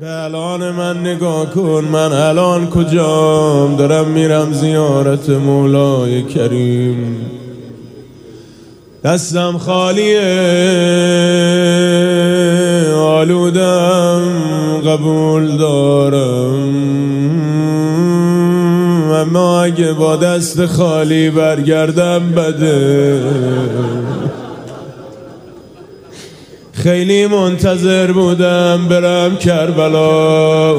به الان من نگاه کن، من الان کجام؟ دارم میرم زیارت مولای کریم، دستم خالیه، آلودم، قبول دارم، اما اگه با دست خالی برگردم بده. خیلی منتظر بودم برم کربلا،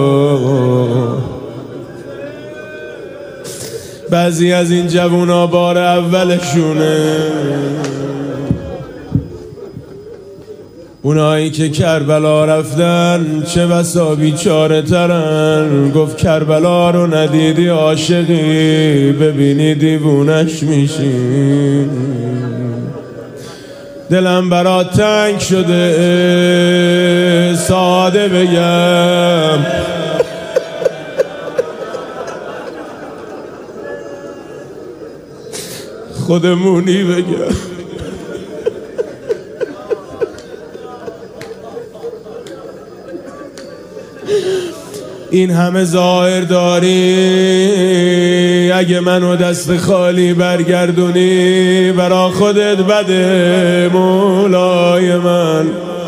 بعضی از این جوونا بار اولشونه، اونایی که کربلا رفتن چه بسا بیچاره ترن. گفت کربلا رو ندیدی عاشقی، ببینی دیوونش میشی. دلم برات تنگ شده، ساده بگم خودمونی بگم. این همه ظاهر داری، اگه منو دست خالی برگردونی برا خودت بده. مولای من،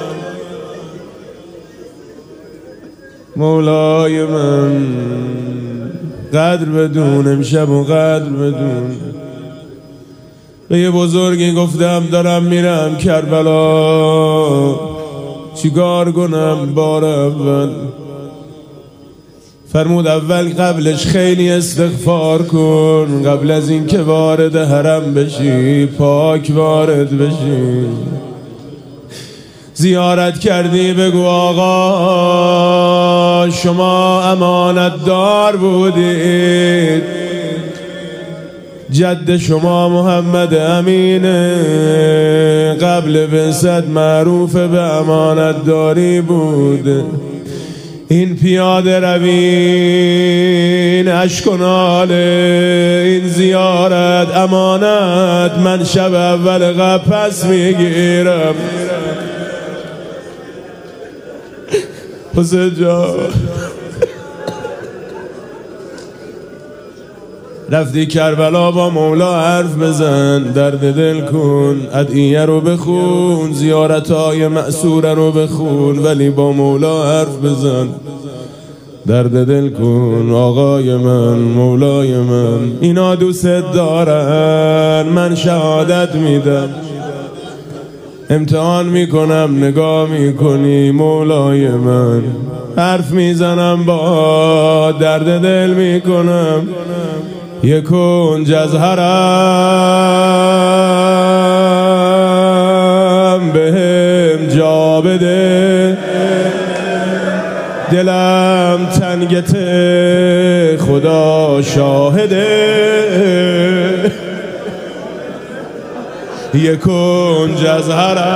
مولای من، قدر بدون امشب و قدر بدون. به یه بزرگی گفتم دارم میرم کربلا، چیکار کنم؟ بار اول فرمود اول قبلش خیلی استغفار کن، قبل از این که وارد حرم بشی پاک وارد بشی. زیارت کردی بگو آقا شما امانت دار بودید، جد شما محمد امینه، قبل بعثت معروف به امانت داری بود. این پیاده روین اشک و ناله، این زیارت امانت، من شب اول قبل پس میگیرم. حسین جان رفتی کربلا با مولا حرف بزن، درد دل کن، ادعیه رو بخون، زیارتهای مأثوره رو بخون، ولی با مولا حرف بزن، درد دل کن. آقای من، مولای من، اینا دوست دارن، من شهادت میدم، امتحان میکنم، نگاه میکنی مولای من، حرف میزنم با درد دل میکنم. یک کنج از حرم بهم جا بده، دلم تنگت خدا شاهده. یک کنج از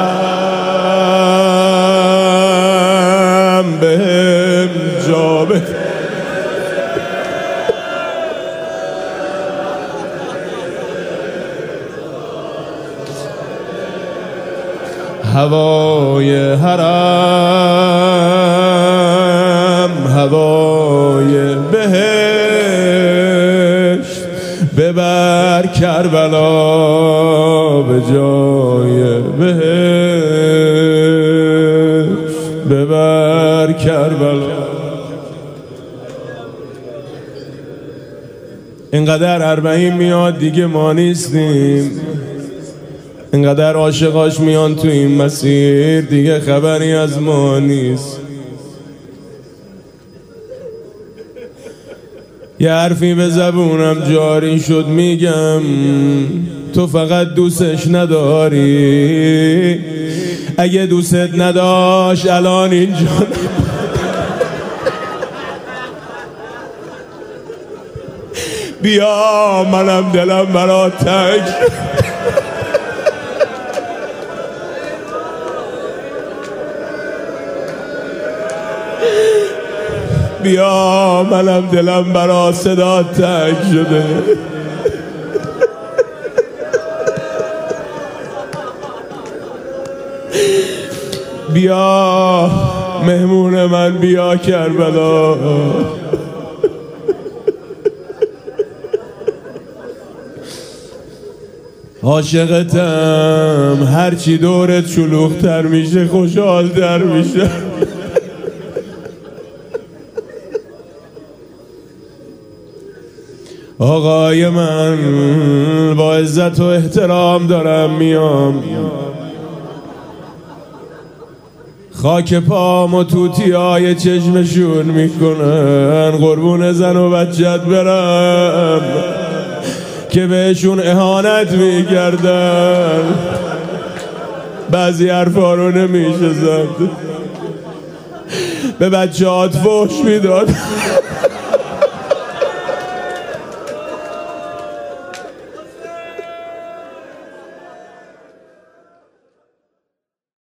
حرم بهم جا بده، هوای حرم، هوای بهشت، ببر کربلا به جای بهشت، ببر کربلا. اینقدر اربعین میاد دیگه ما نیستیم، اینقدر عاشقاش میان تو این مسیر دیگه خبری از ما نیست. یه حرفی به زبونم جاری شد میگم، تو فقط دوستش نداری، اگه دوستت نداشت الان اینجا بیا، منم دلم برات تنگ، بیا، منم دلم برا صدا تنگ شده. بیا مهمون من بیا کربلا. عاشقتم هرچی دورت شلوغ‌تر میشه خوشحال‌تر میشه. آقای من با عزت و احترام دارم میام، خاک پام و توتیای چشمشون میکنن، قربون زن و بچت برم که بهشون اهانت میکردن، بعضی حرفا رو نمیشه زد، به بچه‌هات فحش میداد.